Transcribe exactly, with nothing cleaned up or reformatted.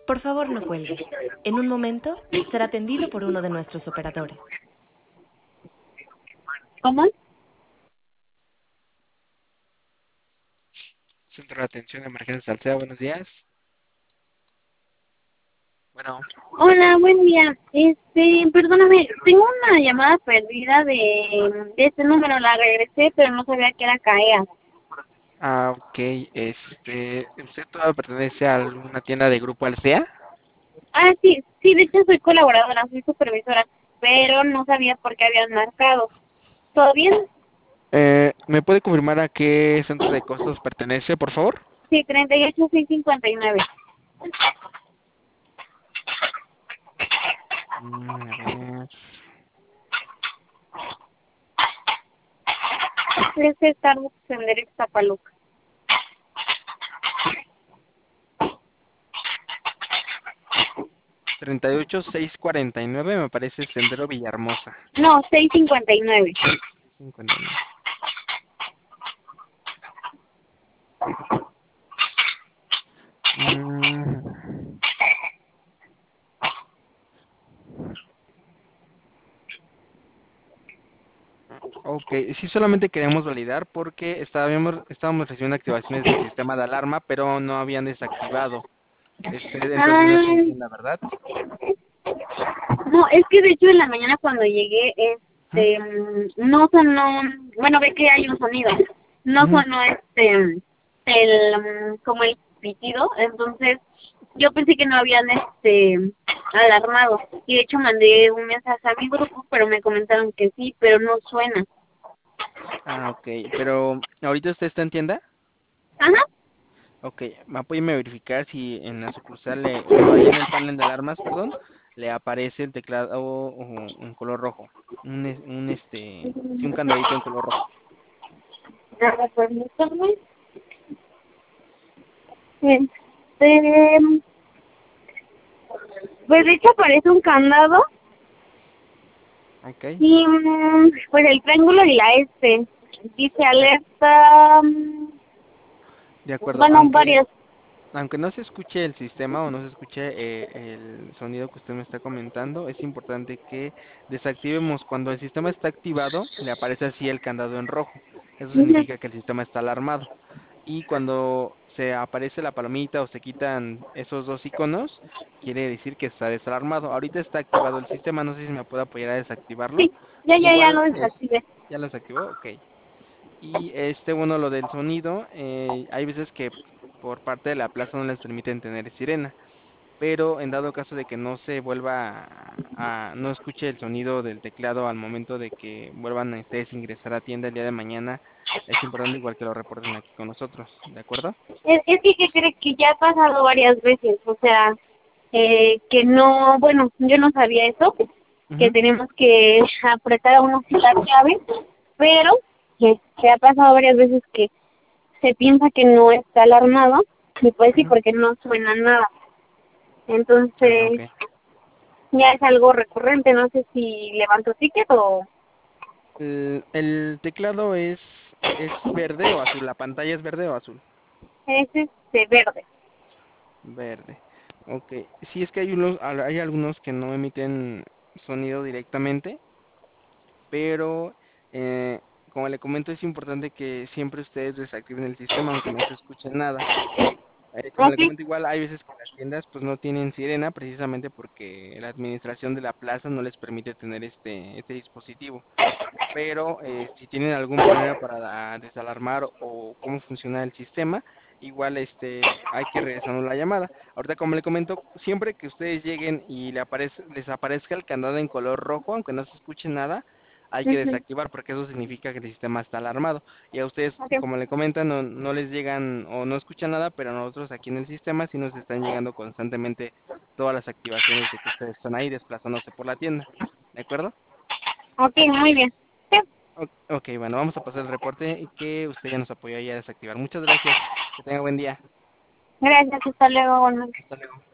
Por favor, no cuelgue. En un momento será atendido por uno de nuestros operadores. ¿Cómo? Centro de Atención de Emergencias Alsea, buenos días. Bueno, Hola, buen día. Este, perdóname, tengo una llamada perdida de, de este número, la regresé, pero no sabía que era CAEA. ah, ok, este, ¿usted todavía pertenece a alguna tienda de Grupo Alsea? Ah, sí, sí, de hecho soy colaboradora, soy supervisora, pero no sabía por qué habían marcado. ¿Todo bien? Eh, ¿me puede confirmar a qué centro de costos pertenece, por favor? Sí, treinta y ocho seiscientos cincuenta y nueve. Mm, a ver, Es de Starbucks en Derek Zapaluca. treinta y ocho seiscientos cuarenta y nueve me parece Sendero Villahermosa. No, seiscientos cincuenta y nueve. cincuenta y nueve. Mm, ok, sí, solamente queremos validar porque estábamos, estábamos recibiendo activaciones del sistema de alarma, pero no habían desactivado. Este, entonces no es Ah, en tienda, ¿verdad? no, es que de hecho en la mañana cuando llegué, Ujú, este, mm, no sonó, bueno, ve que hay un sonido, no ujú. sonó este, el, mm, como el pitido, entonces yo pensé que no habían, este, alarmado, y de hecho mandé un mensaje a mi grupo, pero me comentaron que sí, pero no suena. Ah, ok, pero ¿ahorita usted está en tienda? Ajá, Ok, apóyeme a verificar si en la sucursal, le, bueno, ahí en el panel de alarmas, perdón, le aparece el teclado o- en color rojo. Un, es- un, este, sí, un candadito en color rojo. ya, permítame. Este, pues de hecho aparece un candado Ok, y mm, pues el triángulo y la este dice alerta, mm, de acuerdo, bueno, aunque varias. aunque no se escuche el sistema o no se escuche eh, el sonido que usted me está comentando, es importante que desactivemos. Cuando el sistema está activado, le aparece así el candado en rojo. Eso Ujú. significa que el sistema está alarmado. Y cuando se aparece la palomita o se quitan esos dos iconos, quiere decir que está desalarmado. Ahorita está activado el sistema, no sé si me puede apoyar a desactivarlo. Sí, ya, ya, ya lo Igual es, desactivé. ¿ya lo desactivó? Ok. Y este, bueno, lo del sonido, eh, hay veces que por parte de la plaza no les permiten tener sirena, pero en dado caso de que no se vuelva a, a- no escuche el sonido del teclado al momento de que vuelvan a ustedes a ingresar a tienda el día de mañana, es importante igual que lo reporten aquí con nosotros, ¿de acuerdo? Es, es que, ¿qué cree? Que ya ha pasado varias veces, o sea, eh, que no, bueno, yo no sabía eso, que Ujú. tenemos que apretar una cita llave, pero que se ha pasado varias veces que se piensa que no está alarmado, y pues sí, Ujú. porque no suena nada. Ah, Entonces, ok. ya es algo recurrente, no sé si levanto ticket o El, el teclado es, es verde o azul, la pantalla es verde o azul. es este verde. Verde. Ok. Sí, es que hay unos, al- hay algunos que no emiten sonido directamente, pero eh, como le comento, es importante que siempre ustedes desactiven el sistema aunque no se escuche nada. Eh, como le Ok, comento, igual hay veces que las tiendas pues no tienen sirena precisamente porque la administración de la plaza no les permite tener este este dispositivo. Pero eh, si tienen algún problema para ah, desalarmar o cómo funciona el sistema, igual este hay que regresarnos la llamada. Ahorita como le comento, siempre que ustedes lleguen y le aparece, les aparezca el candado en color rojo, aunque no se escuche nada, hay que ujú, desactivar porque eso significa que el sistema está alarmado. Y a ustedes, ok, como le comentan, no, no les llegan o no escuchan nada, pero a nosotros aquí en el sistema sí nos están llegando constantemente todas las activaciones de que ustedes están ahí desplazándose por la tienda. ¿De acuerdo? ok, muy bien. Sí, O- Ok, bueno, vamos a pasar el reporte y que usted ya nos apoyó ahí a desactivar. Muchas gracias. Que tenga buen día. gracias, hasta luego. Bueno. Hasta luego.